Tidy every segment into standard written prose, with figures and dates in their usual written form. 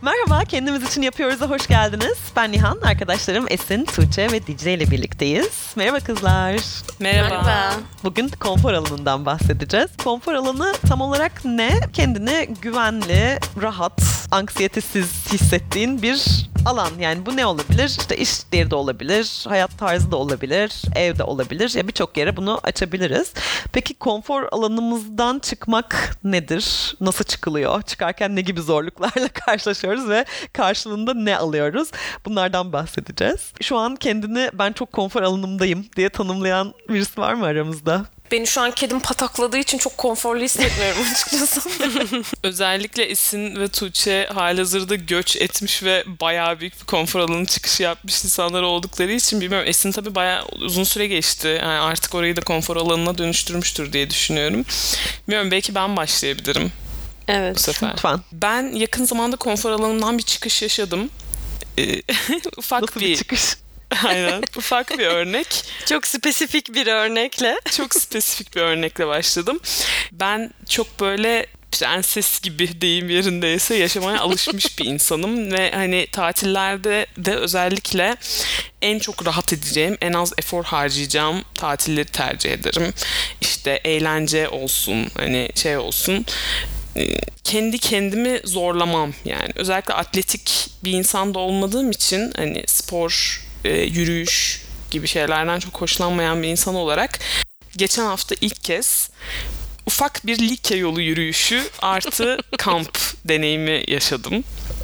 Merhaba, Kendimiz için yapıyoruz'a hoş geldiniz. Ben Nihan, arkadaşlarım Esin, Tuğçe ve Dicle ile birlikteyiz. Merhaba kızlar. Merhaba. Bugün konfor alanından bahsedeceğiz. Konfor alanı tam olarak ne? Kendini güvenli, rahat, anksiyetesiz hissettiğin bir alan. Yani bu ne olabilir? İşte iş yeri de olabilir, hayat tarzı da olabilir, evde olabilir. Ya birçok yere bunu açabiliriz. Peki konfor alanımızdan çıkmak nedir? Nasıl çıkılıyor? Çıkarken ne gibi zorluklarla karşılaşıyoruz ve karşılığında ne alıyoruz? Bunlardan bahsedeceğiz. Şu an kendini ben çok konfor alanımdayım diye tanımlayan birisi var mı aramızda? Beni şu an kedim patakladığı için çok konforlu hissetmiyorum açıkçası. Özellikle Esin ve Tuğçe halihazırda göç etmiş ve bayağı büyük bir konfor alanı çıkışı yapmış insanlar oldukları için bilmiyorum. Esin tabii bayağı uzun süre geçti. Yani artık orayı da konfor alanına dönüştürmüştür diye düşünüyorum. Bilmiyorum, belki ben başlayabilirim. Evet. Bu sefer. Lütfen. Ben yakın zamanda konfor alanımdan bir çıkış yaşadım. Ufak Nasıl bir çıkış? Aynen. Ufak bir örnek. Çok spesifik bir örnekle. Çok spesifik bir örnekle başladım. Ben çok böyle prenses gibi deyim yerindeyse yaşamaya alışmış bir insanım ve hani tatillerde de özellikle en çok rahat edeceğim, en az efor harcayacağım tatilleri tercih ederim. İşte eğlence olsun, hani şey olsun. Kendi kendimi zorlamam yani. Özellikle atletik bir insan da olmadığım için hani spor, yürüyüş gibi şeylerden çok hoşlanmayan bir insan olarak geçen hafta ilk kez ufak bir Likya yolu yürüyüşü artı kamp deneyimi yaşadım.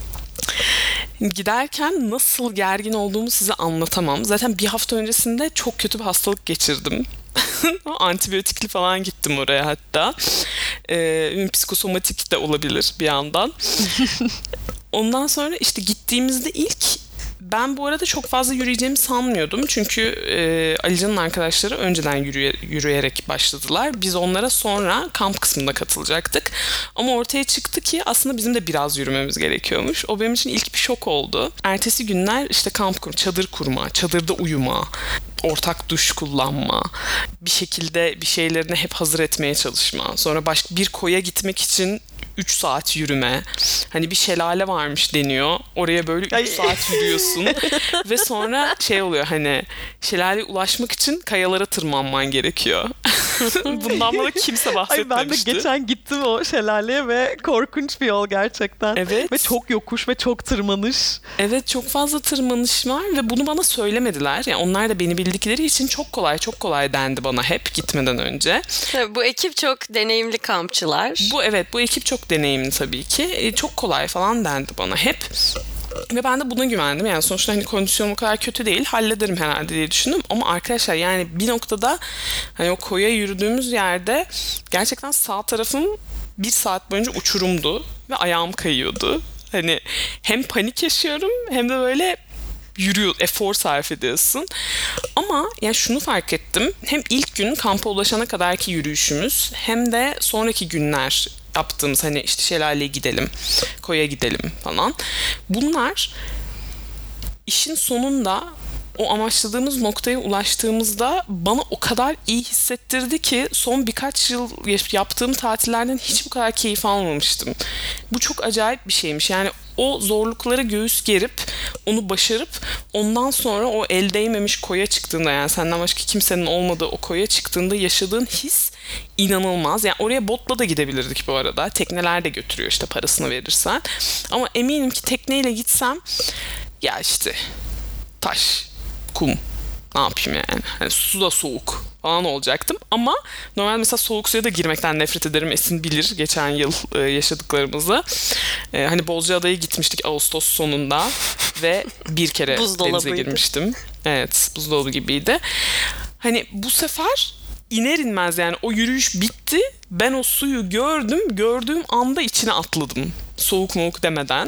Giderken nasıl gergin olduğumu size anlatamam. Zaten bir hafta öncesinde çok kötü bir hastalık geçirdim. Antibiyotikli falan gittim oraya hatta. Psikosomatik de olabilir bir yandan. Ondan sonra işte gittiğimizde ben bu arada çok fazla yürüyeceğimi sanmıyordum. Çünkü Alican'ın arkadaşları önceden yürüyerek başladılar. Biz onlara sonra kamp kısmında katılacaktık. Ama ortaya çıktı ki aslında bizim de biraz yürümemiz gerekiyormuş. O benim için ilk bir şok oldu. Ertesi günler işte kamp kurma, çadır kurma, çadırda uyuma, ortak duş kullanma, bir şekilde bir şeylerini hep hazır etmeye çalışma. Sonra başka bir koya gitmek için 3 saat yürüme. Hani bir şelale varmış deniyor. Oraya böyle 3 saat yürüyorsun. Ve sonra şey oluyor, hani şelaleye ulaşmak için kayalara tırmanman gerekiyor. Bundan bana kimse bahsetmemişti. Ben de geçen gittim o şelaleye ve korkunç bir yol gerçekten. Evet. Ve çok yokuş ve çok tırmanış. Evet, çok fazla tırmanış var ve bunu bana söylemediler. Yani onlar da beni bildikleri için çok kolay dendi bana hep gitmeden önce. Bu ekip çok deneyimli kampçılar. Bu ekip çok deneyimli tabii ki. Çok kolay falan dendi bana hep. Ve ben de buna güvendim. Yani sonuçta hani kondisyonum o kadar kötü değil. Hallederim herhalde diye düşündüm. Ama arkadaşlar yani bir noktada hani o koya yürüdüğümüz yerde gerçekten sağ tarafım 1 saat boyunca uçurumdu. Ve ayağım kayıyordu. Hani hem panik yaşıyorum hem de böyle efor sarf ediyorsun. Ama yani şunu fark ettim. Hem ilk gün kampa ulaşana kadarki yürüyüşümüz hem de sonraki günler yaptığımız hani işte şelaleye gidelim, koya gidelim falan. Bunlar işin sonunda o amaçladığımız noktaya ulaştığımızda bana o kadar iyi hissettirdi ki son birkaç yıl yaptığım tatillerden hiç bu kadar keyif almamıştım. Bu çok acayip bir şeymiş. Yani o zorlukları göğüs gerip onu başarıp ondan sonra o el değmemiş koya çıktığında, yani senden başka kimsenin olmadığı o koya çıktığında yaşadığın his inanılmaz. Yani oraya botla da gidebilirdik bu arada. Tekneler de götürüyor işte parasını verirsen. Ama eminim ki tekneyle gitsem ya işte taş, kum, ne yapayım yani. Hani su da soğuk falan olacaktım. Ama normal mesela soğuk suya da girmekten nefret ederim. Esin bilir geçen yıl yaşadıklarımızı. Hani Bozcaada'ya gitmiştik Ağustos sonunda ve bir kere denize girmiştim. Evet, buzdolabı gibiydi. Hani bu sefer iner inmez yani o yürüyüş bitti. Ben o suyu gördüğüm anda içine atladım. Soğuk moğuk demeden.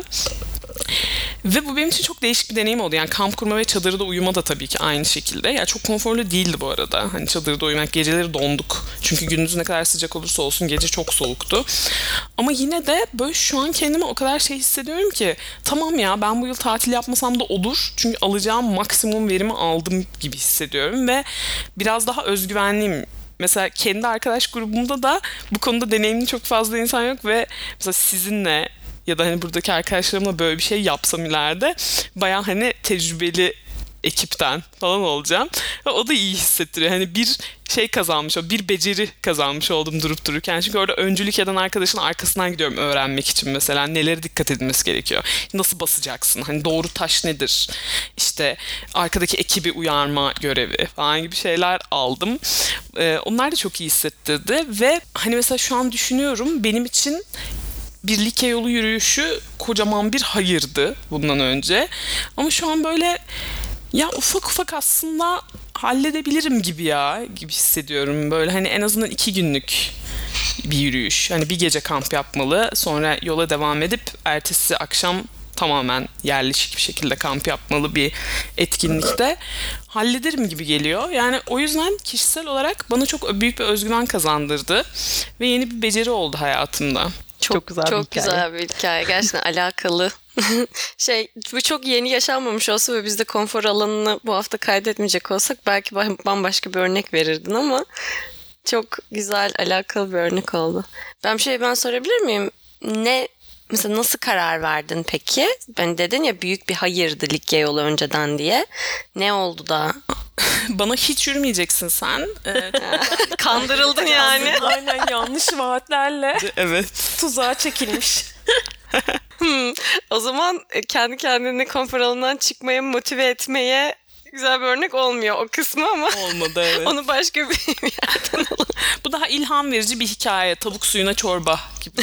Ve bu benim için çok değişik bir deneyim oldu. Yani kamp kurma ve çadırda uyuma da tabii ki aynı şekilde. Yani çok konforlu değildi bu arada. Hani çadırda uyumak, geceleri donduk. Çünkü gündüz ne kadar sıcak olursa olsun gece çok soğuktu. Ama yine de böyle şu an kendime o kadar şey hissediyorum ki tamam ya ben bu yıl tatil yapmasam da olur. Çünkü alacağım maksimum verimi aldım gibi hissediyorum ve biraz daha özgüvenliyim. Mesela kendi arkadaş grubumda da bu konuda deneyimli çok fazla insan yok ve mesela sizinle ya da hani buradaki arkadaşlarımla böyle bir şey yapsam ileride bayağı hani tecrübeli ekipten falan olacağım. Ve o da iyi hissettiriyor. Hani bir şey kazanmış, bir beceri kazanmış oldum durup dururken. Çünkü orada öncülük eden arkadaşın arkasından gidiyorum öğrenmek için mesela. Nelere dikkat edilmesi gerekiyor? Nasıl basacaksın? Hani doğru taş nedir? İşte arkadaki ekibi uyarma görevi falan gibi şeyler aldım. Onlar da çok iyi hissettirdi. Ve hani mesela şu an düşünüyorum, benim için bir Likya yolu yürüyüşü kocaman bir hayırdı bundan önce. Ama şu an böyle ya ufak ufak aslında halledebilirim gibi hissediyorum. Böyle hani en azından 2 günlük bir yürüyüş. Hani bir gece kamp yapmalı, sonra yola devam edip ertesi akşam tamamen yerleşik bir şekilde kamp yapmalı bir etkinlikte hallederim gibi geliyor. Yani o yüzden kişisel olarak bana çok büyük bir özgüven kazandırdı ve yeni bir beceri oldu hayatımda. Çok güzel bir Çok hikaye. güzel bir hikaye. Gerçekten alakalı. Bu çok yeni yaşanmamış olsa ve biz de konfor alanını bu hafta kaydetmeyecek olsak belki bambaşka bir örnek verirdin ama çok güzel, alakalı bir örnek oldu. Ben sorabilir miyim? Mesela nasıl karar verdin peki? Ben dedin ya büyük bir hayırdı Likya yolu önceden diye. Ne oldu da? Bana hiç yürümeyeceksin sen. Kandırıldın yani. Aynen, yanlış vaatlerle Evet. tuzağa çekilmiş. O zaman kendi kendini konfor alanından çıkmaya motive etmeye güzel bir örnek olmuyor o kısmı ama Olmadı, evet. onu başka bir yerden alalım. Bu daha ilham verici bir hikaye. Tavuk suyuna çorba gibi.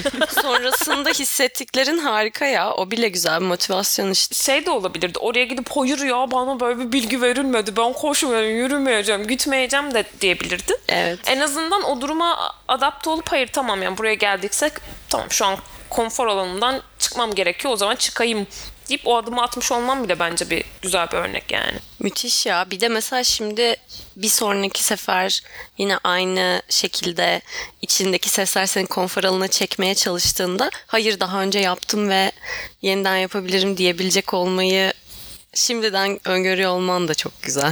Sonrasında hissettiklerin harika ya. O bile güzel bir motivasyon işte. Şey de olabilirdi. Oraya gidip hayır ya bana böyle bir bilgi verilmedi. Ben koşmuyorum, yürümeyeceğim, gitmeyeceğim de diyebilirdin. Evet. En azından o duruma adapte olup hayır tamam yani buraya geldiksek tamam şu an konfor alanından çıkmam gerekiyor. O zaman çıkayım deyip o adımı atmış olmam bile bence bir güzel bir örnek yani. Müthiş ya. Bir de mesela şimdi bir sonraki sefer yine aynı şekilde içindeki sesler seni konfor alanına çekmeye çalıştığında hayır daha önce yaptım ve yeniden yapabilirim diyebilecek olmayı şimdiden öngörüyor olman da çok güzel.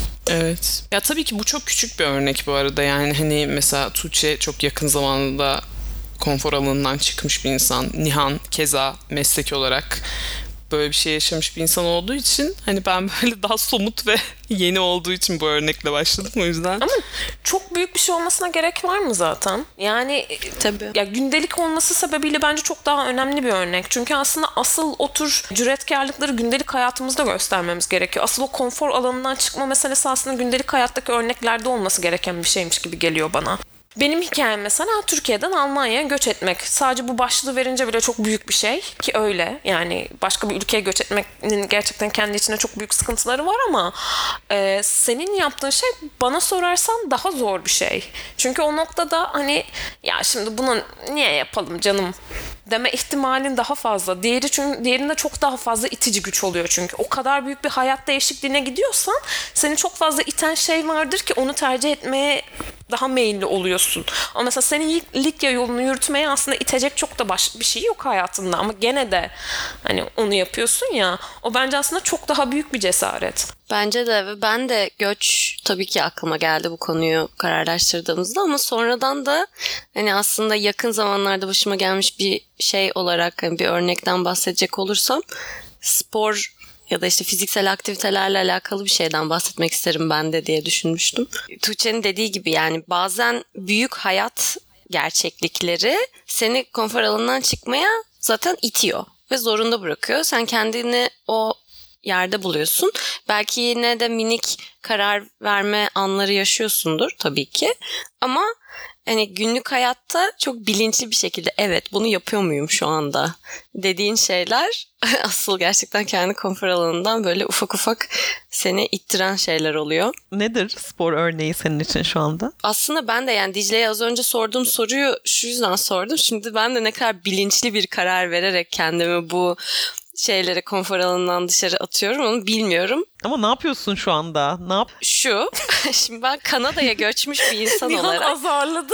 Evet. Ya tabii ki bu çok küçük bir örnek bu arada. Yani hani mesela Tuğçe çok yakın zamanda konfor alanından çıkmış bir insan. Nihan keza meslek olarak böyle bir şey yaşamış bir insan olduğu için hani ben böyle daha somut ve yeni olduğu için bu örnekle başladım o yüzden. Ama çok büyük bir şey olmasına gerek var mı zaten? Yani Tabii. ya gündelik olması sebebiyle bence çok daha önemli bir örnek. Çünkü aslında asıl o tür cüretkarlıkları gündelik hayatımızda göstermemiz gerekiyor. Asıl o konfor alanından çıkma meselesi aslında gündelik hayattaki örneklerde olması gereken bir şeymiş gibi geliyor bana. Benim hikayem mesela Türkiye'den Almanya'ya göç etmek. Sadece bu başlığı verince bile çok büyük bir şey ki öyle. Yani başka bir ülkeye göç etmenin gerçekten kendi içinde çok büyük sıkıntıları var ama senin yaptığın şey bana sorarsan daha zor bir şey. Çünkü o noktada hani ya şimdi bunu niye yapalım canım deme ihtimalin daha fazla. Diğerinde çok daha fazla itici güç oluyor çünkü. O kadar büyük bir hayat değişikliğine gidiyorsan seni çok fazla iten şey vardır ki onu tercih etmeye daha meyilli oluyorsun. Ama mesela senin Likya yolunu yürütmeye aslında itecek çok da bir şey yok hayatında ama gene de hani onu yapıyorsun ya. O bence aslında çok daha büyük bir cesaret. Bence de ve ben de göç tabii ki aklıma geldi bu konuyu kararlaştırdığımızda ama sonradan da hani aslında yakın zamanlarda başıma gelmiş bir şey olarak hani bir örnekten bahsedecek olursam spor ya da işte fiziksel aktivitelerle alakalı bir şeyden bahsetmek isterim ben de diye düşünmüştüm. Tuğçe'nin dediği gibi yani bazen büyük hayat gerçeklikleri seni konfor alanından çıkmaya zaten itiyor ve zorunda bırakıyor. Sen kendini o yerde buluyorsun. Belki yine de minik karar verme anları yaşıyorsundur tabii ki. Ama hani günlük hayatta çok bilinçli bir şekilde evet bunu yapıyor muyum şu anda dediğin şeyler asıl gerçekten kendi konfor alanından böyle ufak ufak seni ittiren şeyler oluyor. Nedir spor örneği senin için şu anda? Aslında ben de yani Dicle'ye az önce sorduğum soruyu şu yüzden sordum. Şimdi ben de ne kadar bilinçli bir karar vererek kendimi bu şeylere konfor alanından dışarı atıyorum onu bilmiyorum. Ama ne yapıyorsun şu anda? Şu, şimdi ben Kanada'ya göçmüş bir insan Nihan olarak. azarladı.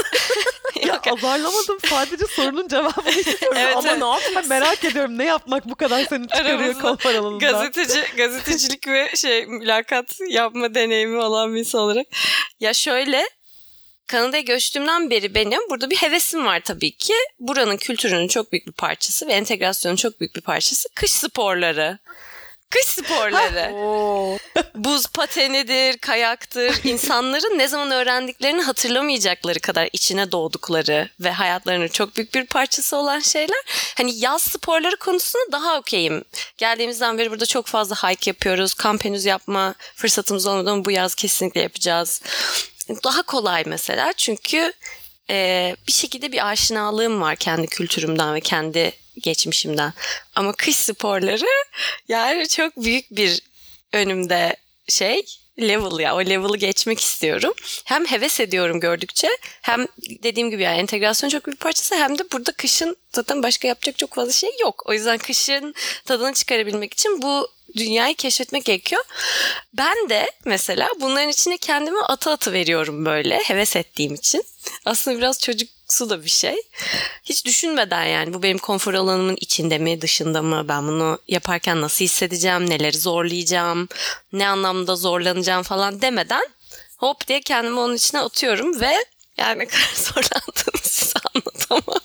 Ya azarlamadım. Sadece sorunun cevabını istiyorum. Evet, ama evet. ne yapıyorsun? Merak ediyorum. Ne yapmak bu kadar seni çıkarıyor Aramızda konfor alanından? gazetecilik ve mülakat yapma deneyimi olan bir insan olarak. Ya şöyle, Kanada'ya göçtüğümden beri benim burada bir hevesim var tabii ki. Buranın kültürünün çok büyük bir parçası ve entegrasyonun çok büyük bir parçası kış sporları. Kış sporları. Buz patenidir, kayaktır. İnsanların ne zaman öğrendiklerini hatırlamayacakları kadar içine doğdukları ve hayatlarının çok büyük bir parçası olan şeyler. Hani yaz sporları konusunda daha okeyim. Geldiğimizden beri burada çok fazla hike yapıyoruz. Kamp henüz yapma fırsatımız olmadı ama bu yaz kesinlikle yapacağız. Daha kolay mesela çünkü bir şekilde bir aşinalığım var kendi kültürümden ve kendi geçmişimden. Ama kış sporları yani çok büyük bir önümde level ya. O level'ı geçmek istiyorum. Hem heves ediyorum gördükçe hem dediğim gibi yani entegrasyon çok büyük bir parçası hem de burada kışın zaten başka yapacak çok fazla şey yok. O yüzden kışın tadını çıkarabilmek için bu dünyayı keşfetmek gerekiyor. Ben de mesela bunların içine kendimi atı veriyorum böyle heves ettiğim için. Aslında biraz çocuksu da bir şey. Hiç düşünmeden yani bu benim konfor alanımın içinde mi dışında mı, ben bunu yaparken nasıl hissedeceğim, neleri zorlayacağım, ne anlamda zorlanacağım falan demeden hop diye kendimi onun içine atıyorum ve yani ne kadar zorlandığımı size anlatamam.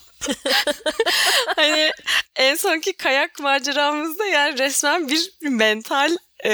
Hani en sonki kayak maceramızda yani resmen bir mental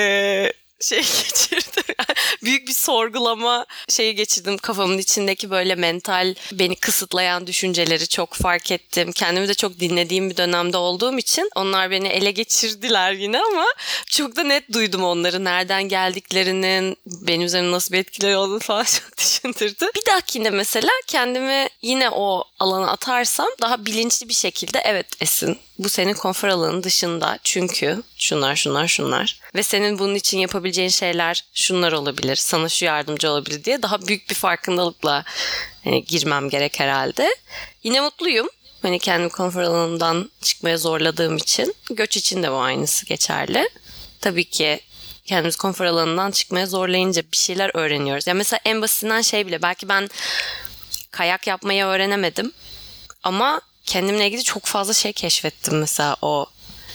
geçirdim. Yani büyük bir sorgulama geçirdim kafamın içindeki böyle mental beni kısıtlayan düşünceleri çok fark ettim. Kendimi de çok dinlediğim bir dönemde olduğum için onlar beni ele geçirdiler yine ama çok da net duydum onları. Nereden geldiklerinin, benim üzerimde nasıl bir etkileri olduğunu falan çok düşündürdü. Bir dahakine mesela kendimi yine o alana atarsam daha bilinçli bir şekilde evet Esin bu senin konfor alanının dışında çünkü şunlar ve senin bunun için yapabileceğin şeyler şunlar olabilir, sana şu yardımcı olabilir diye daha büyük bir farkındalıkla girmem gerek herhalde. Yine mutluyum. Hani kendimi konfor alanımdan çıkmaya zorladığım için. Göç için de bu aynısı geçerli. Tabii ki kendimizi konfor alanından çıkmaya zorlayınca bir şeyler öğreniyoruz. Yani mesela en basitinden bile belki ben kayak yapmayı öğrenemedim ama kendimle ilgili çok fazla şey keşfettim mesela o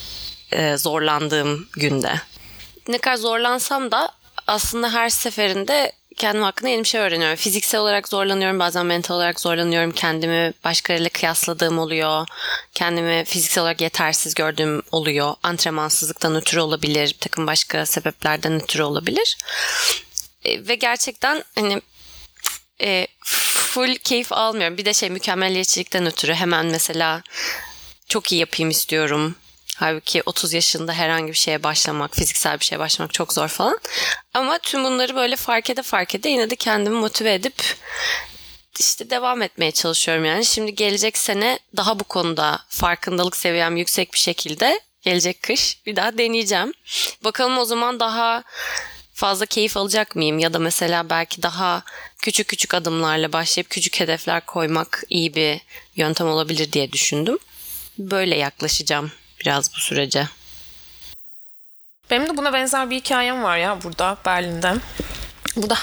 zorlandığım günde. Ne kadar zorlansam da aslında her seferinde kendim hakkında yeni bir şey öğreniyorum. Fiziksel olarak zorlanıyorum, bazen mental olarak zorlanıyorum. Kendimi başkalarıyla kıyasladığım oluyor. Kendimi fiziksel olarak yetersiz gördüğüm oluyor. Antrenmansızlıktan ötürü olabilir, bir takım başka sebeplerden ötürü olabilir. Ve gerçekten hani full keyif almıyorum. Bir de mükemmeliyetçilikten ötürü hemen mesela çok iyi yapayım istiyorum. Halbuki 30 yaşında herhangi bir şeye başlamak, fiziksel bir şeye başlamak çok zor falan. Ama tüm bunları böyle fark ede yine de kendimi motive edip devam etmeye çalışıyorum yani. Şimdi gelecek sene daha bu konuda farkındalık seviyem yüksek bir şekilde gelecek kış bir daha deneyeceğim. Bakalım o zaman daha fazla keyif alacak mıyım? Ya da mesela belki daha küçük adımlarla başlayıp küçük hedefler koymak iyi bir yöntem olabilir diye düşündüm. Böyle yaklaşacağım biraz bu sürece. Benim de buna benzer bir hikayem var ya burada Berlin'de. Burada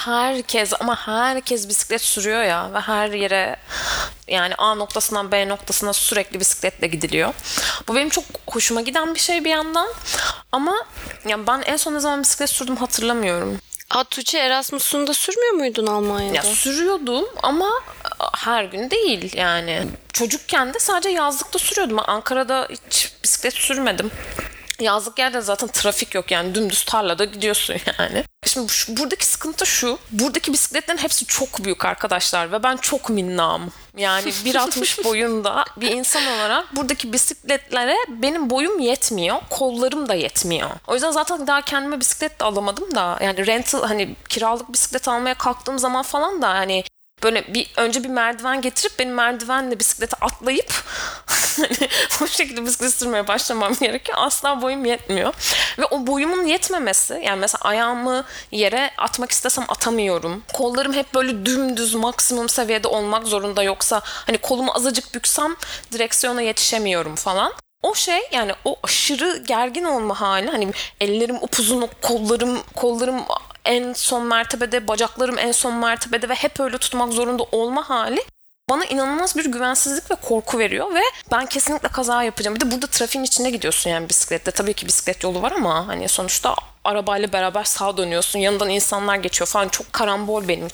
herkes bisiklet sürüyor ya ve her yere yani A noktasından B noktasına sürekli bisikletle gidiliyor. Bu benim çok hoşuma giden bir şey bir yandan ama yani ben en son ne zaman bisiklet sürdüm hatırlamıyorum. Tuğçe Erasmus'unu da sürmüyor muydun Almanya'da? Ya sürüyordum ama her gün değil yani. Çocukken de sadece yazlıkta sürüyordum. Ben Ankara'da hiç bisiklet sürmedim. Yazlık yerde zaten trafik yok yani dümdüz tarlada gidiyorsun yani. Şimdi buradaki sıkıntı şu. Buradaki bisikletlerin hepsi çok büyük arkadaşlar ve ben çok minnağım. Yani 1.60 boyunda bir insan olarak buradaki bisikletlere benim boyum yetmiyor. Kollarım da yetmiyor. O yüzden zaten daha kendime bisiklet de alamadım da yani rental kiralık bisiklet almaya kalktığım zaman falan da böyle önce bir merdiven getirip benim merdivenle bisiklete atlayıp bu şekilde bisiklet sürmeye başlamam gerekiyor. Asla boyum yetmiyor. Ve o boyumun yetmemesi yani mesela ayağımı yere atmak istesem atamıyorum. Kollarım hep böyle dümdüz maksimum seviyede olmak zorunda yoksa kolumu azıcık büksem direksiyona yetişemiyorum falan. O yani o aşırı gergin olma hali ellerim upuzun, kollarım en son mertebede, bacaklarım en son mertebede ve hep öyle tutmak zorunda olma hali bana inanılmaz bir güvensizlik ve korku veriyor ve ben kesinlikle kaza yapacağım. Bir de burada trafiğin içinde gidiyorsun yani bisiklette. Tabii ki bisiklet yolu var ama sonuçta arabayla beraber sağa dönüyorsun. Yanından insanlar geçiyor falan. Çok karambol benim için.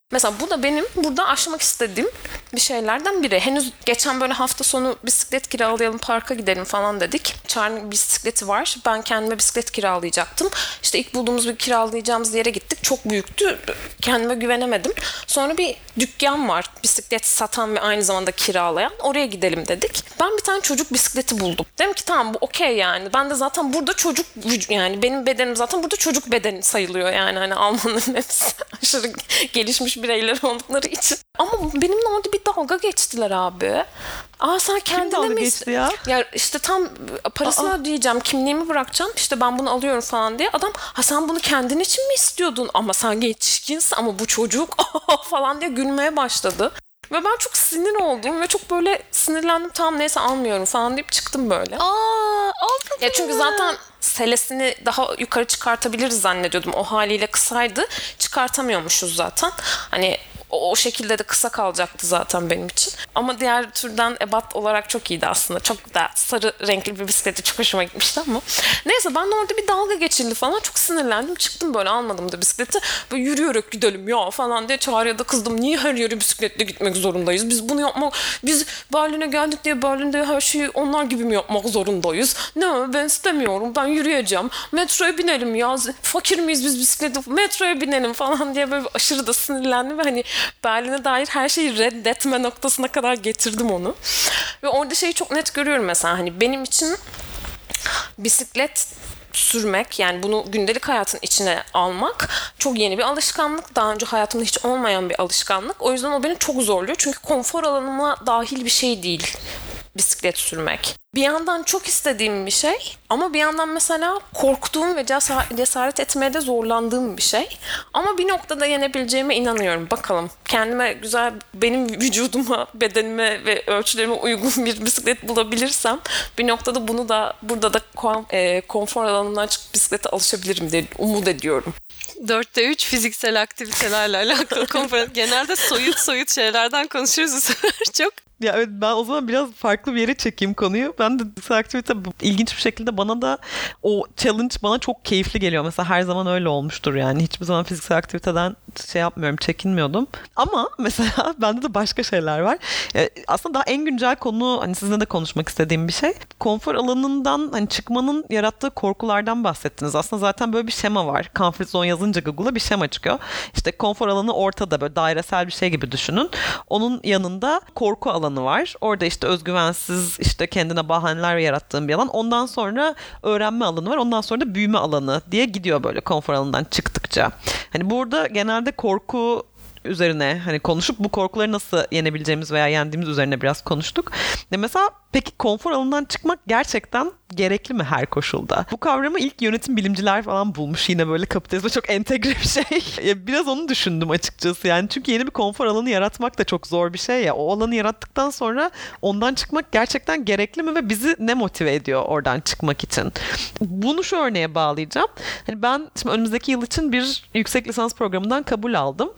Mesela bu da benim burada aşmak istediğim bir şeylerden biri. Henüz geçen böyle hafta sonu bisiklet kiralayalım, parka gidelim falan dedik. Çağrı'nın bisikleti var. Ben kendime bisiklet kiralayacaktım. İşte ilk bulduğumuz bir kiralayacağımız yere gittik. Çok büyüktü. Kendime güvenemedim. Sonra bir dükkan var. Bisiklet satan ve aynı zamanda kiralayan. Oraya gidelim dedik. Ben bir tane çocuk bisikleti buldum. Dedim ki tamam bu okey yani. Ben de zaten burada çocuk, yani benim bedenim zaten burada çocuk bedeni sayılıyor yani. Hani Almanların hepsi aşırı gelişmiş bireyler oldukları için. Ama benimle orada bir dalga geçtiler abi. Sen kendine mi geçti ya? Ya işte tam parasını ödeyeceğim, kimliğimi bırakacağım. İşte ben bunu alıyorum falan diye. Adam sen bunu kendin için mi istiyordun? Ama sen yetişkinsin ama bu çocuk falan diye gülmeye başladı. Ve ben çok sinir oldum ve çok böyle sinirlendim. Tamam neyse almıyorum falan deyip çıktım böyle. Aldın ya çünkü zaten selesini daha yukarı çıkartabiliriz zannediyordum. O haliyle kısaydı. Çıkartamıyormuşuz zaten. Hani o şekilde de kısa kalacaktı zaten benim için. Ama diğer türden ebat olarak çok iyiydi aslında. Çok da sarı renkli bir bisikleti çok hoşuma gitmişti ama. Neyse ben de orada bir dalga geçildi falan. Çok sinirlendim. Çıktım böyle almadım da bisikleti. Böyle yürüyerek gidelim ya falan diye Çağrı'ya da kızdım. Niye her yere bisikletle gitmek zorundayız? Biz bunu biz Berlin'e geldik diye Berlin'de her şeyi onlar gibi mi yapmak zorundayız? Ne ben istemiyorum. Ben yürüyeceğim. Metroya binelim ya. Fakir miyiz biz bisiklete? Metroya binelim falan diye böyle aşırı da sinirlendim ve hani Berlin'e dair her şeyi reddetme noktasına kadar getirdim onu. Ve orada şeyi çok net görüyorum mesela hani benim için bisiklet sürmek yani bunu gündelik hayatın içine almak çok yeni bir alışkanlık. Daha önce hayatımda hiç olmayan bir alışkanlık. O yüzden o beni çok zorluyor. Çünkü konfor alanıma dahil bir şey değil bisiklet sürmek. Bir yandan çok istediğim bir şey ama bir yandan mesela korktuğum ve cesaret etmeye de zorlandığım bir şey. Ama bir noktada yenebileceğime inanıyorum. Bakalım kendime güzel, benim vücuduma, bedenime ve ölçülerime uygun bir bisiklet bulabilirsem bir noktada bunu da burada da konfor alanından çıkıp bisiklete alışabilirim diye umut ediyorum. 4'te 3 fiziksel aktivitelerle alakalı konferans. Genelde soyut şeylerden konuşuyoruz bu sefer çok. Ya evet, ben o zaman biraz farklı bir yere çekeyim konuyu. Ben de fiziksel aktivite ilginç bir şekilde bana da o challenge bana çok keyifli geliyor. Mesela her zaman öyle olmuştur yani. Hiçbir zaman fiziksel aktiviteden şey yapmıyorum, çekinmiyordum. Ama mesela bende de başka şeyler var. Aslında daha en güncel konu hani sizinle de konuşmak istediğim bir şey. Konfor alanından hani çıkmanın yarattığı korkulardan bahsettiniz. Aslında zaten böyle bir şema var. Comfort zone yazınca Google'a bir şema çıkıyor. İşte konfor alanı ortada böyle dairesel bir şey gibi düşünün. Onun yanında korku alanı var. Orada işte özgüvensiz, işte kendine bahaneler yarattığın bir alan. Ondan sonra öğrenme alanı var. Ondan sonra da büyüme alanı diye gidiyor böyle konfor alanından çıktıkça. Hani burada genelde korku üzerine hani konuşup bu korkuları nasıl yenebileceğimiz veya yendiğimiz üzerine biraz konuştuk. Mesela peki konfor alanından çıkmak gerçekten gerekli mi her koşulda? Bu kavramı ilk yönetim bilimciler falan bulmuş. Yine böyle kapitalizme çok entegre bir şey. Biraz onu düşündüm açıkçası. Yani çünkü yeni bir konfor alanı yaratmak da çok zor bir şey ya. O alanı yarattıktan sonra ondan çıkmak gerçekten gerekli mi ve bizi ne motive ediyor oradan çıkmak için? Bunu şu örneğe bağlayacağım. Hani ben şimdi önümüzdeki yıl için bir yüksek lisans programından kabul aldım.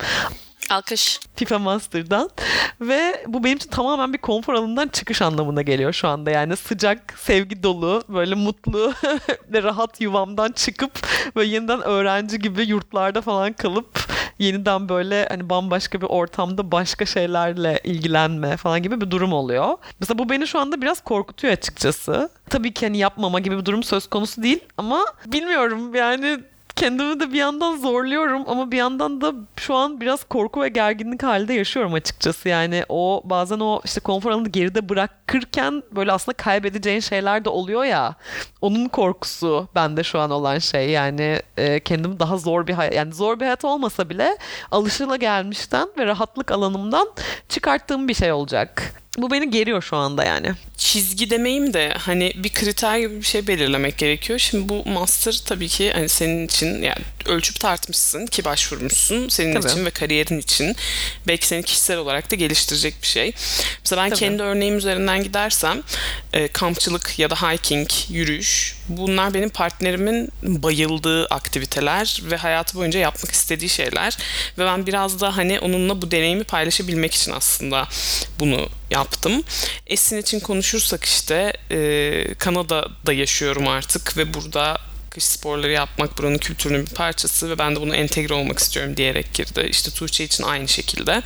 Alkış. FIFA Master'dan ve bu benim için tamamen bir konfor alanından çıkış anlamına geliyor şu anda. Yani sıcak, sevgi dolu, böyle mutlu ve rahat yuvamdan çıkıp böyle yeniden öğrenci gibi yurtlarda falan kalıp yeniden böyle hani bambaşka bir ortamda başka şeylerle ilgilenme falan gibi bir durum oluyor. Mesela bu beni şu anda biraz korkutuyor açıkçası. Tabii ki hani yapmama gibi bir durum söz konusu değil ama bilmiyorum yani kendimi de bir yandan zorluyorum ama bir yandan da şu an biraz korku ve gerginlik halinde yaşıyorum açıkçası. Yani o bazen o işte konfor alanını geride bırakırken böyle aslında kaybedeceğin şeyler de oluyor ya. Onun korkusu bende şu an olan şey. Yani kendimi daha zor bir hayat, yani zor bir hayat olmasa bile alışılagelmişten ve rahatlık alanımdan çıkarttığım bir şey olacak. Bu beni geriyor şu anda yani. Çizgi demeyeyim de hani bir kriter gibi bir şey belirlemek gerekiyor. Şimdi bu master tabii ki hani senin için yani ölçüp tartmışsın ki başvurmuşsun senin tabii. için ve kariyerin için. Belki seni kişisel olarak da geliştirecek bir şey. Mesela ben kendi örneğim üzerinden gidersem kampçılık ya da hiking, yürüyüş bunlar benim partnerimin bayıldığı aktiviteler ve hayatı boyunca yapmak istediği şeyler. Ve ben biraz da hani onunla bu deneyimi paylaşabilmek için aslında bunu yaptım. Esin için konuşursak işte Kanada'da yaşıyorum artık ve burada kış sporları yapmak buranın kültürünün bir parçası ve ben de buna entegre olmak istiyorum diyerek girdi. İşte Tuğçe için aynı şekilde.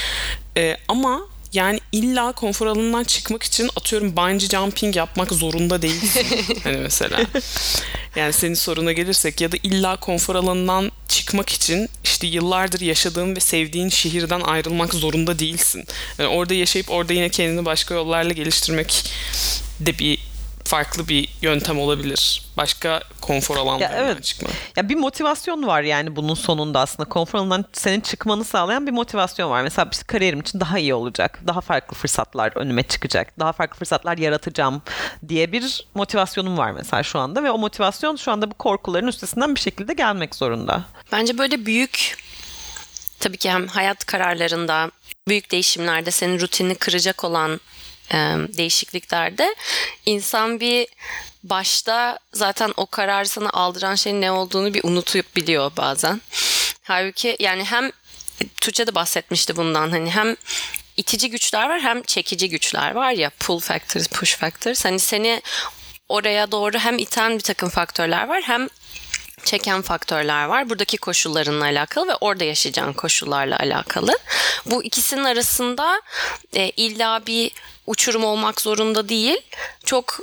Ama yani illa konfor alanından çıkmak için atıyorum bungee jumping yapmak zorunda değilsin. Hani mesela. Yani senin soruna gelirsek ya da illa konfor alanından çıkmak için işte yıllardır yaşadığın ve sevdiğin şehirden ayrılmak zorunda değilsin. Yani orada yaşayıp orada yine kendini başka yollarla geliştirmek de bir farklı bir yöntem olabilir. Başka konfor alanlarından çıkmak. Ya bir motivasyon var yani bunun sonunda aslında. Konfor alanından senin çıkmanı sağlayan bir motivasyon var. Mesela işte kariyerim için daha iyi olacak. Daha farklı fırsatlar önüme çıkacak. Daha farklı fırsatlar yaratacağım diye bir motivasyonum var mesela şu anda. Ve o motivasyon şu anda bu korkuların üstesinden bir şekilde gelmek zorunda. Bence böyle büyük, tabii ki hem hayat kararlarında, büyük değişimlerde senin rutinini kıracak olan değişikliklerde insan bir başta zaten o kararı sana aldıran şeyin ne olduğunu bir unutup biliyor bazen. Halbuki yani hem Tuğçe de bahsetmişti bundan, hani hem itici güçler var hem çekici güçler var ya, pull factors, push factors. Hani seni oraya doğru hem iten bir takım faktörler var hem çeken faktörler var. Buradaki koşullarınla alakalı ve orada yaşayacağın koşullarla alakalı. Bu ikisinin arasında illa bir uçurum olmak zorunda değil. Çok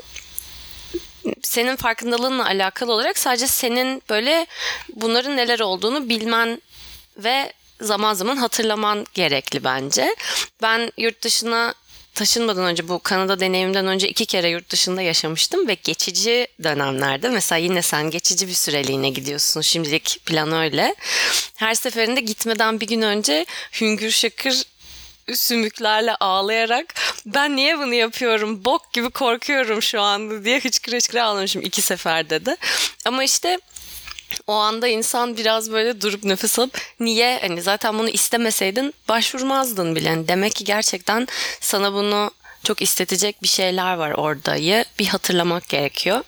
senin farkındalığınla alakalı olarak sadece senin böyle bunların neler olduğunu bilmen ve zaman zaman hatırlaman gerekli bence. Ben yurt dışına taşınmadan önce, bu Kanada deneyimden önce 2 kere yurt dışında yaşamıştım ve geçici dönemlerde, mesela yine sen geçici bir süreliğine gidiyorsun, şimdilik plan öyle. Her seferinde gitmeden bir gün önce hüngür şakır sümüklerle ağlayarak ben niye bunu yapıyorum, bok gibi korkuyorum şu anda diye hıçkıra hıçkıra ağlamışım 2 seferde de. Ama işte o anda insan biraz böyle durup nefes alıp niye, hani zaten bunu istemeseydin başvurmazdın bile. Yani demek ki gerçekten sana bunu çok istetecek bir şeyler var oradayı bir hatırlamak gerekiyor.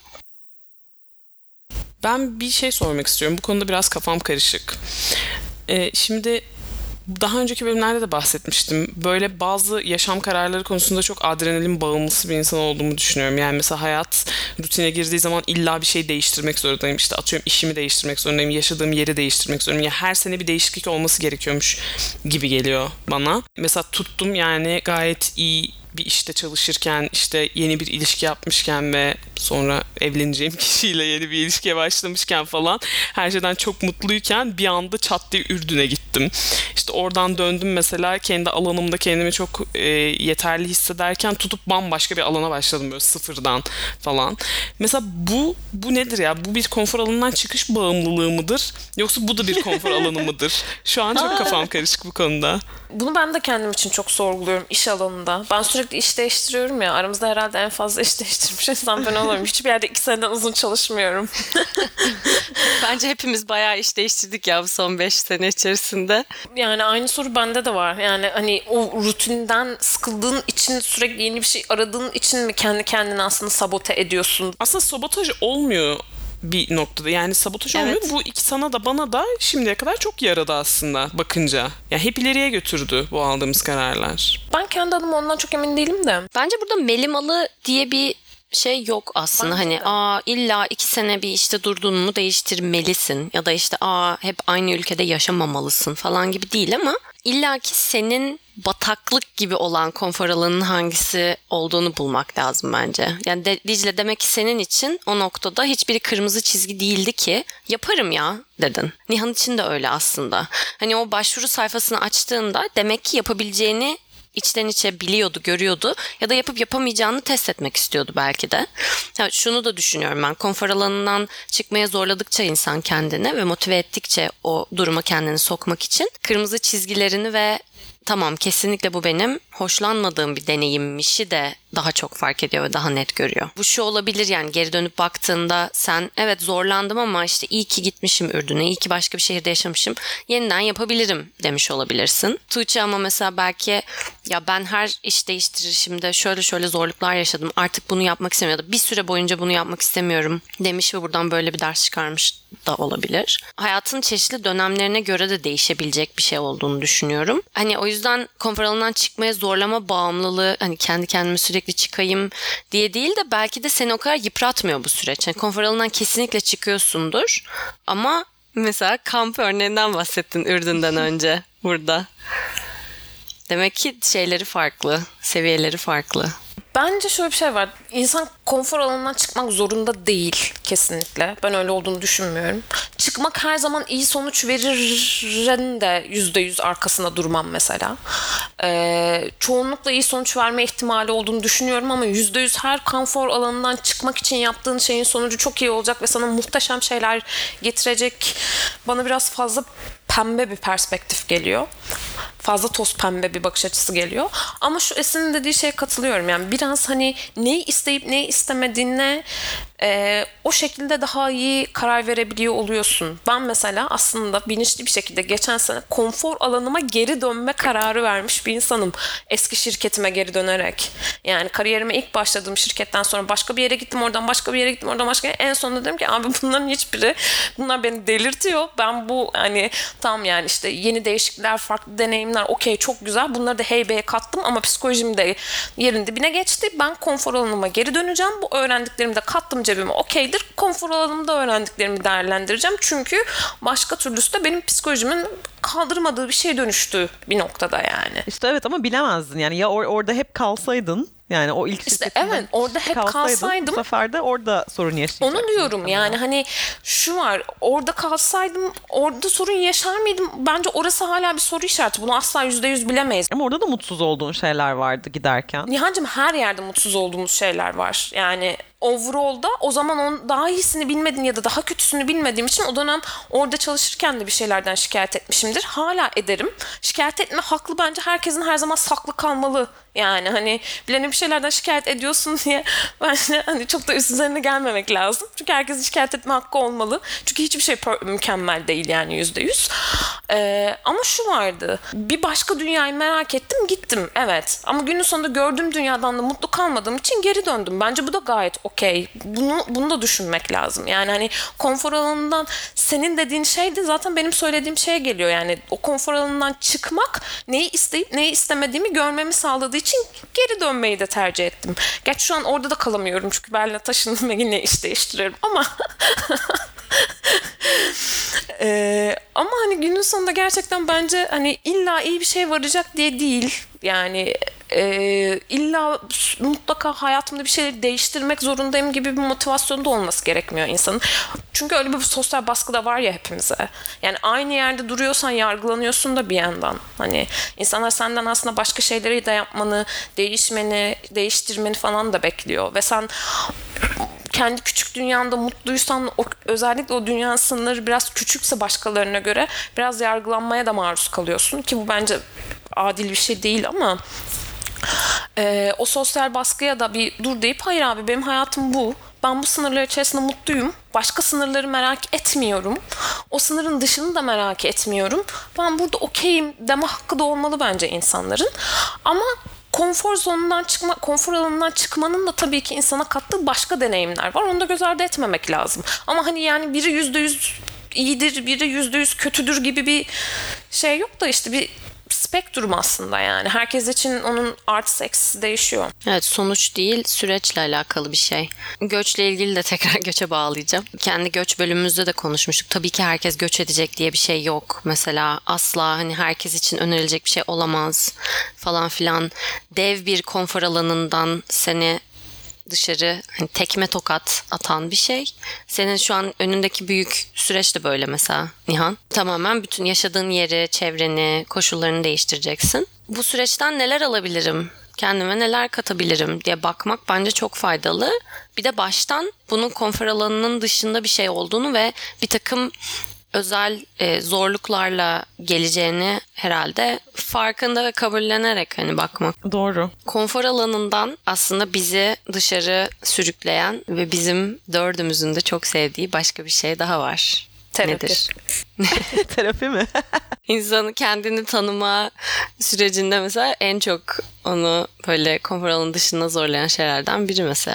Ben bir şey sormak istiyorum. Bu konuda biraz kafam karışık. Şimdi daha önceki bölümlerde de bahsetmiştim. Böyle bazı yaşam kararları konusunda çok adrenalin bağımlısı bir insan olduğumu düşünüyorum. Yani mesela hayat rutine girdiği zaman illa bir şey değiştirmek zorundayım. İşte atıyorum işimi değiştirmek zorundayım. Yaşadığım yeri değiştirmek zorundayım. Ya her sene bir değişiklik olması gerekiyormuş gibi geliyor bana. Mesela tuttum yani gayet iyi bir işte çalışırken, işte yeni bir ilişki yapmışken ve sonra evleneceğim kişiyle yeni bir ilişkiye başlamışken falan her şeyden çok mutluyken bir anda çat diye Ürdün'e gittim. İşte oradan döndüm mesela, kendi alanımda kendimi çok yeterli hissederken tutup bambaşka bir alana başladım böyle sıfırdan falan. Mesela bu nedir ya? Bu bir konfor alanından çıkış bağımlılığı mıdır? Yoksa bu da bir konfor alanı mıdır? Şu an çok kafam karışık bu konuda. Bunu ben de kendim için çok sorguluyorum iş alanında. Ben sürekli iş değiştiriyorum ya. Aramızda herhalde en fazla iş değiştirmiş insan ben oluyorum. Hiçbir yerde 2 seneden uzun çalışmıyorum. Bence hepimiz bayağı iş değiştirdik ya bu son 5 sene içerisinde. Yani aynı soru bende de var. Yani hani o rutinden sıkıldığın için, sürekli yeni bir şey aradığın için mi kendi kendine aslında sabote ediyorsun? Aslında sabotaj olmuyor bir noktada. Yani sabotaj olmuyor. Bu sana da bana da şimdiye kadar çok yaradı aslında bakınca. Yani hep ileriye götürdü bu aldığımız kararlar. Ben kendi adıma ondan çok emin değilim de. Bence burada melimalı diye bir şey yok aslında. Bence hani illa 2 sene bir işte durduğunu mu değiştirmelisin ya da işte hep aynı ülkede yaşamamalısın falan gibi değil, ama illa ki senin bataklık gibi olan konfor alanının hangisi olduğunu bulmak lazım bence. Yani Dicle, demek ki senin için o noktada hiçbiri kırmızı çizgi değildi ki yaparım ya dedin. Nihan için de öyle aslında. Hani o başvuru sayfasını açtığında demek ki yapabileceğini içten içe biliyordu, görüyordu ya da yapıp yapamayacağını test etmek istiyordu belki de. Yani şunu da düşünüyorum ben, konfor alanından çıkmaya zorladıkça insan kendini ve motive ettikçe o duruma kendini sokmak için kırmızı çizgilerini ve tamam kesinlikle bu benim hoşlanmadığım bir deneyimmişi de daha çok fark ediyor ve daha net görüyor. Bu şu olabilir, yani geri dönüp baktığında sen evet zorlandım ama işte iyi ki gitmişim Ürdün'e, iyi ki başka bir şehirde yaşamışım, yeniden yapabilirim demiş olabilirsin. Tuğçe ama mesela belki ya ben her iş değiştirişimde şöyle zorluklar yaşadım, artık bunu yapmak istemiyorum ya da bir süre boyunca bunu yapmak istemiyorum demiş ve buradan böyle bir ders çıkarmış da olabilir. Hayatın çeşitli dönemlerine göre de değişebilecek bir şey olduğunu düşünüyorum. Hani o yüzden konfor alanından çıkmaya zorlama bağımlılığı, hani kendi kendime sürekli sürekli çıkayım diye değil de belki de seni o kadar yıpratmıyor bu süreç. Yani konfor alanından kesinlikle çıkıyorsundur ama mesela kamp örneğinden bahsettin Ürdün'den önce burada. Demek ki şeyleri farklı, seviyeleri farklı. Bence şöyle bir şey var. İnsan konfor alanından çıkmak zorunda değil kesinlikle. Ben öyle olduğunu düşünmüyorum. Çıkmak her zaman iyi sonuç veririn de %100 arkasında durmam mesela. Çoğunlukla iyi sonuç verme ihtimali olduğunu düşünüyorum ama %100 her konfor alanından çıkmak için yaptığın şeyin sonucu çok iyi olacak ve sana muhteşem şeyler getirecek. Bana biraz fazla pembe bir perspektif geliyor. Fazla toz pembe bir bakış açısı geliyor. Ama şu Esin'in dediği şeye katılıyorum. Yani biraz hani neyi isteyip neyi istemediğine o şekilde daha iyi karar verebiliyor oluyorsun. Ben mesela aslında bilinçli bir şekilde geçen sene konfor alanıma geri dönme kararı vermiş bir insanım. Eski şirketime geri dönerek. Yani kariyerime ilk başladığım şirketten sonra başka bir yere gittim, oradan başka bir yere gittim, oradan başka bir yere. En sonunda dedim ki abi bunların hiçbiri, bunlar beni delirtiyor. Ben bu hani tam yani işte yeni değişiklikler, farklı deneyimler okey çok güzel. Bunları da heybeye kattım ama psikolojim de yerin dibine geçti. Ben konfor alanıma geri döneceğim. Bu öğrendiklerimi de kattım cebime okeydir. Konfor alanımda öğrendiklerimi değerlendireceğim. Çünkü başka türlüsü de benim psikolojimin kaldırmadığı bir şey dönüştü bir noktada yani. İşte evet ama bilemezdin yani ya orada hep kalsaydın. Yani o ilk işte evet orada hep kalsaydım. Bu sefer de orada sorun yaşayacaktın. Onu diyorum yani hani şu var orada kalsaydım orada sorun yaşar mıydım? Bence orası hala bir soru işareti. Bunu asla %100 bilemeyiz. Ama orada da mutsuz olduğun şeyler vardı giderken. Nihan'cığım her yerde mutsuz olduğumuz şeyler var. Yani overall'da o zaman onun daha iyisini bilmediğin ya da daha kötüsünü bilmediğim için o dönem orada çalışırken de bir şeylerden şikayet etmişimdir. Hala ederim. Şikayet etme haklı bence herkesin her zaman saklı kalmalı. Yani hani bilene bir şeylerden şikayet ediyorsun diye bence hani çok da üst üzerine gelmemek lazım. Çünkü herkesin şikayet etme hakkı olmalı. Çünkü hiçbir şey mükemmel değil yani %100. Ama şu vardı. Bir başka dünyayı merak ettim gittim evet. Ama günün sonunda gördüğüm dünyadan da mutlu kalmadığım için geri döndüm. Bence bu da gayet okey. Bunu da düşünmek lazım. Yani hani konfor alanından senin dediğin şey de zaten benim söylediğim şeye geliyor. Yani o konfor alanından çıkmak neyi isteyip neyi istemediğimi görmemi sağladığı için geri dönmeyi de tercih ettim. Gerçi şu an orada da kalamıyorum çünkü Berlin'e taşındım ve yine iş değiştiriyorum ama ama hani günün sonunda gerçekten bence hani illa iyi bir şey varacak diye değil. Yani illa mutlaka hayatımda bir şeyleri değiştirmek zorundayım gibi bir motivasyonu da olması gerekmiyor insanın. Çünkü öyle bir sosyal baskı da var ya hepimize. Yani aynı yerde duruyorsan yargılanıyorsun da bir yandan. Hani insanlar senden aslında başka şeyleri de yapmanı, değişmeni, değiştirmeni falan da bekliyor. Ve sen kendi küçük dünyanda mutluysan özellikle o dünyanın sınırları biraz küçükse başkalarına göre biraz yargılanmaya da maruz kalıyorsun ki bu bence adil bir şey değil ama o sosyal baskıya da bir dur deyip hayır abi benim hayatım bu. Ben bu sınırlar içerisinde mutluyum. Başka sınırları merak etmiyorum. O sınırın dışını da merak etmiyorum. Ben burada okeyim deme hakkı da olmalı bence insanların. Ama konfor zonundan çıkma, konfor alanından çıkmanın da tabii ki insana kattığı başka deneyimler var. Onu da göz ardı etmemek lazım. Ama hani yani biri %100 iyidir, biri %100 kötüdür gibi bir şey yok da işte bir spektrum aslında yani. Herkes için onun artısı eksisi değişiyor. Evet sonuç değil süreçle alakalı bir şey. Göçle ilgili de tekrar göçe bağlayacağım. Kendi göç bölümümüzde de konuşmuştuk. Tabii ki herkes göç edecek diye bir şey yok. Mesela asla hani herkes için önerilecek bir şey olamaz falan filan. Dev bir konfor alanından seni dışarı hani tekme tokat atan bir şey. Senin şu an önündeki büyük süreç de böyle mesela Nihan. Tamamen bütün yaşadığın yeri, çevreni, koşullarını değiştireceksin. Bu süreçten neler alabilirim? Kendime neler katabilirim diye bakmak bence çok faydalı. Bir de baştan bunun konfor alanının dışında bir şey olduğunu ve bir takım özel zorluklarla geleceğini herhalde farkında ve kabullenerek hani bakmak. Doğru. Konfor alanından aslında bizi dışarı sürükleyen ve bizim dördümüzün de çok sevdiği başka bir şey daha var. Terapi. Nedir? Terapi mi? İnsanı kendini tanıma sürecinde mesela en çok onu böyle konfor alanının dışında zorlayan şeylerden biri mesela.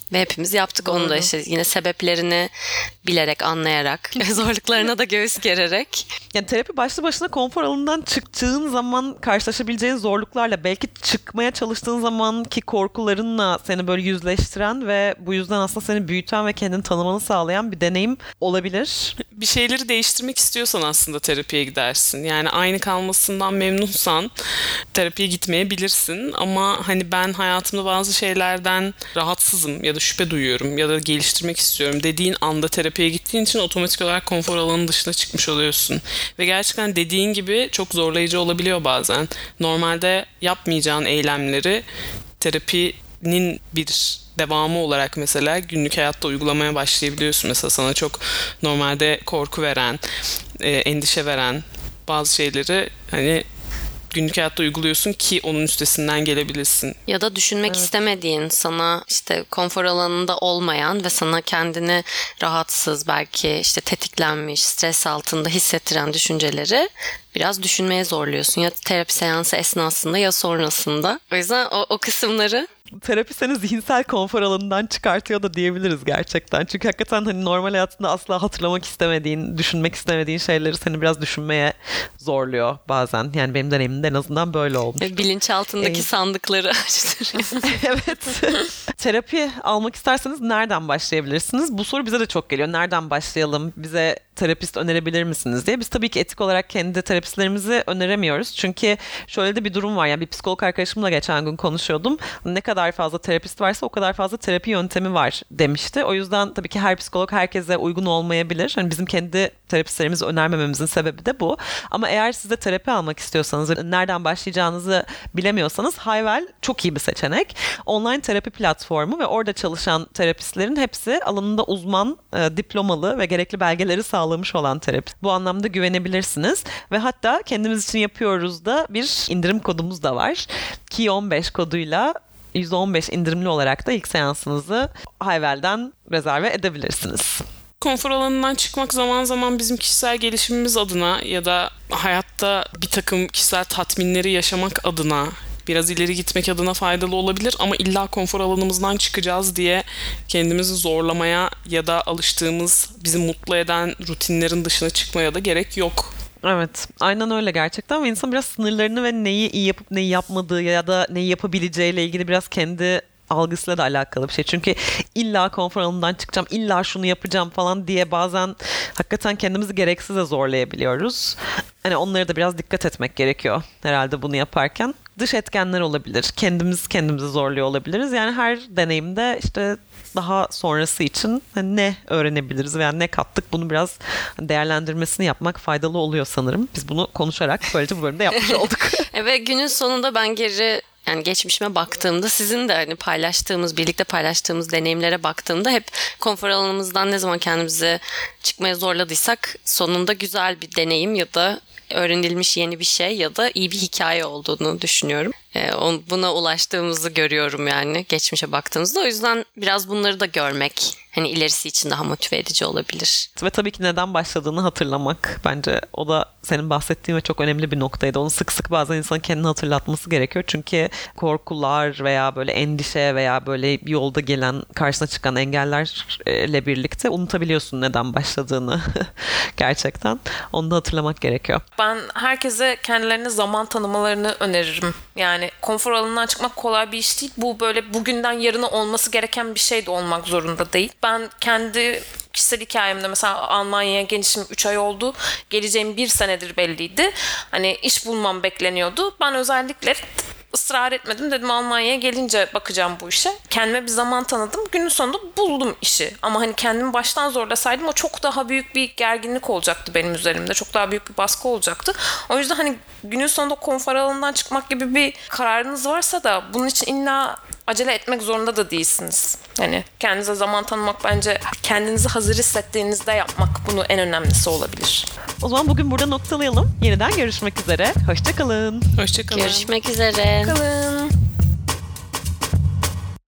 Ve hepimiz yaptık onu da işte yine sebeplerini bilerek, anlayarak, zorluklarına da göğüs gererek. Yani terapi başlı başına konfor alanından çıktığın zaman karşılaşabileceğin zorluklarla, belki çıkmaya çalıştığın zamanki korkularınla seni böyle yüzleştiren ve bu yüzden aslında seni büyüten ve kendini tanımanı sağlayan bir deneyim olabilir. Bir şeyleri değiştirmek istiyorsan aslında terapiye gidersin. Yani aynı kalmasından memnunsan terapiye gitmeyebilirsin. Ama hani ben hayatımda bazı şeylerden rahatsızım ya da şüphe duyuyorum ya da geliştirmek istiyorum dediğin anda terapiye gittiğin için otomatik olarak konfor alanının dışına çıkmış oluyorsun. Ve gerçekten dediğin gibi çok zorlayıcı olabiliyor bazen. Normalde yapmayacağın eylemleri terapinin bir devamı olarak mesela günlük hayatta uygulamaya başlayabiliyorsun. Mesela sana çok normalde korku veren, endişe veren bazı şeyleri hani günlük hayatta uyguluyorsun ki onun üstesinden gelebilirsin. Ya da düşünmek istemediğin, sana işte konfor alanında olmayan ve sana kendini rahatsız, belki işte tetiklenmiş, stres altında hissettiren düşünceleri biraz düşünmeye zorluyorsun. Ya terapi seansı esnasında ya sonrasında. O yüzden o kısımları... Terapi seni zihinsel konfor alanından çıkartıyor da diyebiliriz gerçekten. Çünkü hakikaten hani normal hayatında asla hatırlamak istemediğin, düşünmek istemediğin şeyleri seni biraz düşünmeye zorluyor bazen. Yani benim deneyimimde en azından böyle olmuş. Bilinçaltındaki sandıkları açtırıyor. Evet. Terapi almak isterseniz nereden başlayabilirsiniz? Bu soru bize de çok geliyor. Nereden başlayalım? Bize terapist önerebilir misiniz diye. Biz tabii ki etik olarak kendi terapistlerimizi öneremiyoruz. Çünkü şöyle de bir durum var. Yani bir psikolog arkadaşımla geçen gün konuşuyordum. Ne kadar fazla terapist varsa o kadar fazla terapi yöntemi var demişti. O yüzden tabii ki her psikolog herkese uygun olmayabilir. Hani bizim kendi terapistlerimizi önermememizin sebebi de bu. Ama eğer siz de terapi almak istiyorsanız, nereden başlayacağınızı bilemiyorsanız Hayvel çok iyi bir seçenek. Online terapi platformu ve orada çalışan terapistlerin hepsi alanında uzman, diplomalı ve gerekli belgeleri sağlamış olan terapist. Bu anlamda güvenebilirsiniz ve hatta kendimiz için yapıyoruz da bir indirim kodumuz da var. Ki15 koduyla %15 indirimli olarak da ilk seansınızı Hayvel'den rezerve edebilirsiniz. Konfor alanından çıkmak zaman zaman bizim kişisel gelişimimiz adına ya da hayatta bir takım kişisel tatminleri yaşamak adına, biraz ileri gitmek adına faydalı olabilir ama illa konfor alanımızdan çıkacağız diye kendimizi zorlamaya ya da alıştığımız, bizi mutlu eden rutinlerin dışına çıkmaya da gerek yok. Evet, aynen öyle gerçekten ve insan biraz sınırlarını ve neyi iyi yapıp neyi yapmadığı ya da neyi yapabileceğiyle ilgili biraz kendi algısıyla da alakalı bir şey. Çünkü illa konfor alanından çıkacağım, illa şunu yapacağım falan diye bazen hakikaten kendimizi gereksiz zorlayabiliyoruz. Hani onlara da biraz dikkat etmek gerekiyor herhalde bunu yaparken. Dış etkenler olabilir, kendimizi zorluyor olabiliriz. Yani her deneyimde işte daha sonrası için ne öğrenebiliriz veya ne kattık, bunu biraz değerlendirmesini yapmak faydalı oluyor sanırım. Biz bunu konuşarak böylece bu bölümde yapmış olduk. Evet, günün sonunda ben yani geçmişime baktığımda, sizin de hani birlikte paylaştığımız deneyimlere baktığımda hep konfor alanımızdan ne zaman kendimizi çıkmaya zorladıysak sonunda güzel bir deneyim ya da öğrenilmiş yeni bir şey ya da iyi bir hikaye olduğunu düşünüyorum. Buna ulaştığımızı görüyorum yani geçmişe baktığımızda. O yüzden biraz bunları da görmek hani ilerisi için daha motive edici olabilir. Ve tabii ki neden başladığını hatırlamak. Bence o da senin bahsettiğin ve çok önemli bir noktaydı. Onu sık sık bazen insanın kendini hatırlatması gerekiyor. Çünkü korkular veya böyle endişe veya böyle yolda gelen, karşısına çıkan engellerle birlikte unutabiliyorsun neden başladığını. Gerçekten. Onu da hatırlamak gerekiyor. Ben herkese kendilerine zaman tanımalarını öneririm. Yani konfor alanından çıkmak kolay bir iş değil. Bu böyle bugünden yarına olması gereken bir şey de olmak zorunda değil. Ben kendi kişisel hikayemde mesela Almanya'ya gelişim 3 ay oldu. Geleceğim 1 senedir belliydi. Hani iş bulmam bekleniyordu. Ben özellikle ısrar etmedim. Dedim Almanya'ya gelince bakacağım bu işe. Kendime bir zaman tanıdım. Günün sonunda buldum işi. Ama hani kendimi baştan zorlasaydım o çok daha büyük bir gerginlik olacaktı benim üzerimde. Çok daha büyük bir baskı olacaktı. O yüzden hani günün sonunda konfor alanından çıkmak gibi bir kararınız varsa da bunun için illa acele etmek zorunda da değilsiniz. Yani kendinize zaman tanımak, bence kendinizi hazır hissettiğinizde yapmak bunu en önemlisi olabilir. O zaman bugün burada noktalayalım. Yeniden görüşmek üzere. Hoşça kalın. Hoşça kalın. Görüşmek üzere. Kalın.